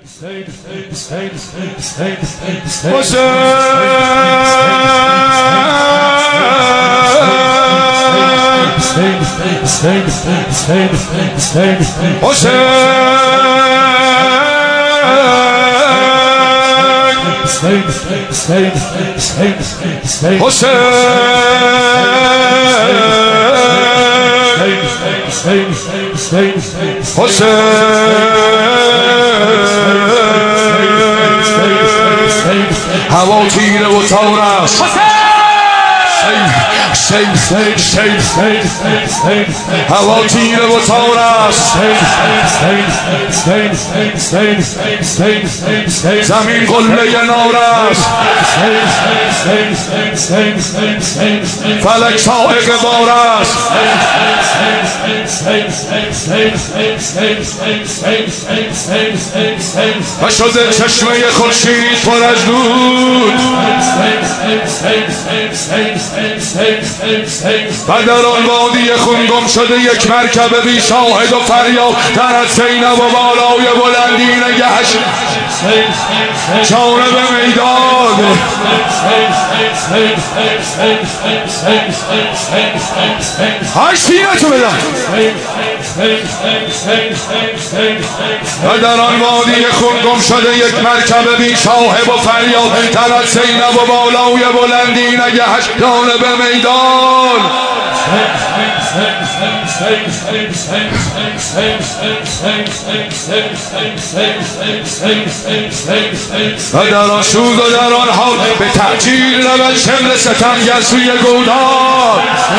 هوا تیره و تار است هوا تیره و تار است زمین قله نار است فلک سائق بار است و شده چشمه خورشید پر از دود و در آن وادی خون گم شده یک مرکب بی شاهد و فریاد در از زینب و بالای بلندی نگهش جانب میدان های سینه تو بدن و در آن وادی خون گم شده یک مرکب بی شاهد و فریاد در از زینب و بالای بلندی نگهش جانب میدان و در آن سوز و در آن حال به تعجیل رود شمل ستمگر سوی گودار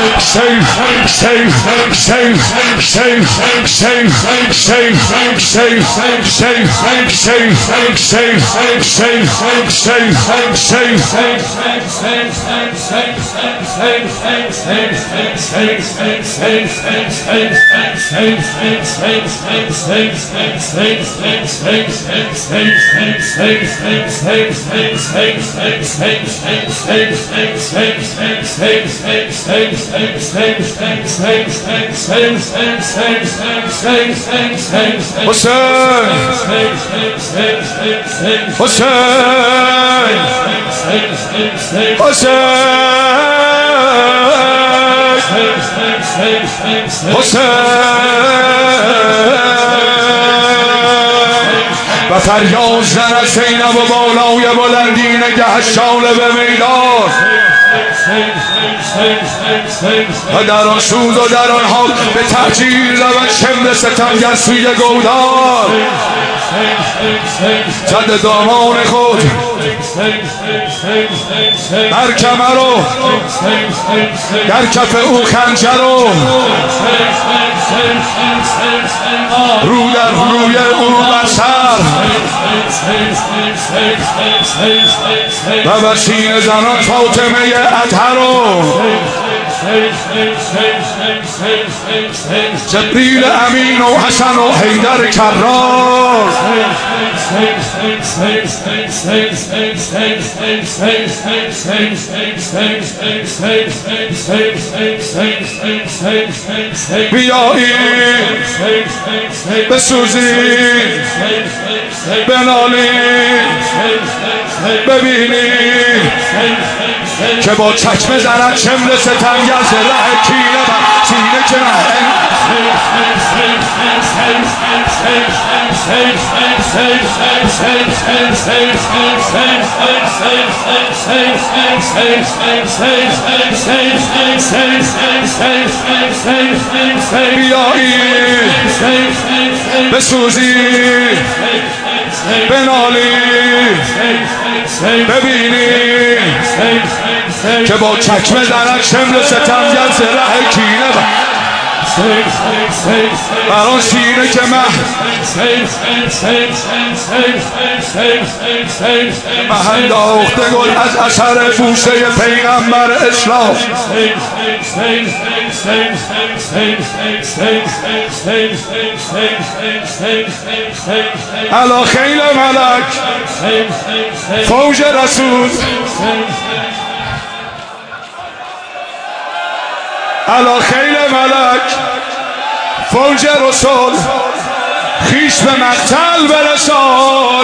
و فریاد زند زینب و بالای بلندی نگهش جانب میدان و در آن سوز و در آن حال به تعجیل رود شمل ستمگر سوی گودار زد دامان خود بر کمر و در کف او خنجر و رو در روی او بر سر و بر سینه زنان فاطمه اطهر و جبریل امین و حسن و حیدر کرار بیایید بسوزید بنالید ببینید که با چشم زند شمل ستمگر ز ره کینه بر سینه کنه بیایید بسوزید بنالید ببینید که با چکمه زند شمل ستمگر ز ره کینه بر آن سینه که انداخته گل از اثر بوسه پیغمبر اسلام علی خیل ملک فوج رسول علی خیل ملک فوج رسول خیش به مقتل برسان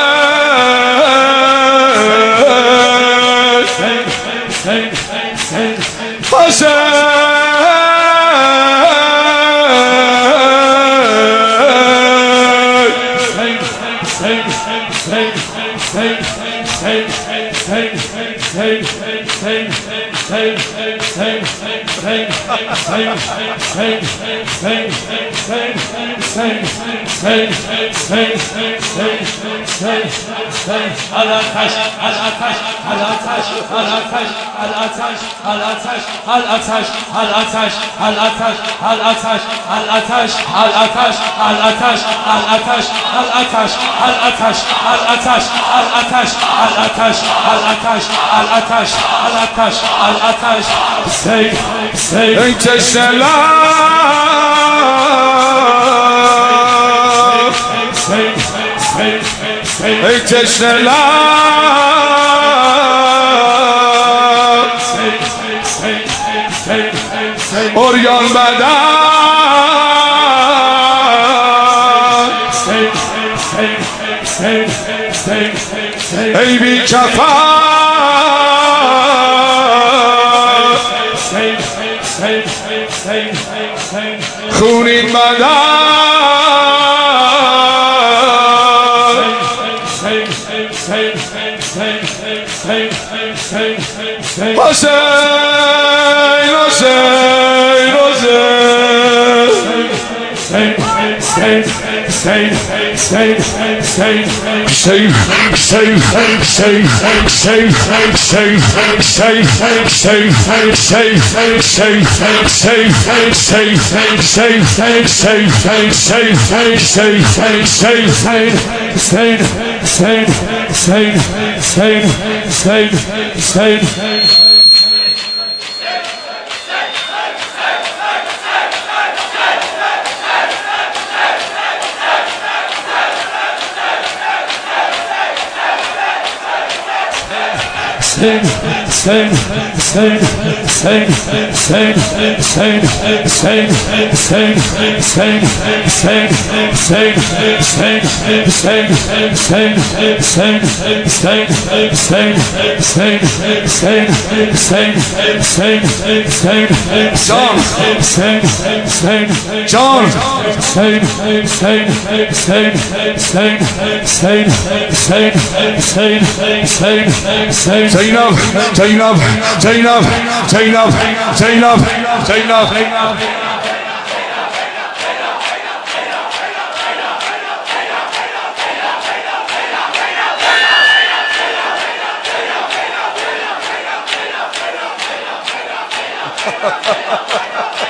ای تشنه لب ای تشنه لب عریان بدن ای بی کفن خونین بدن Zainab. Ha ha ha ha ha.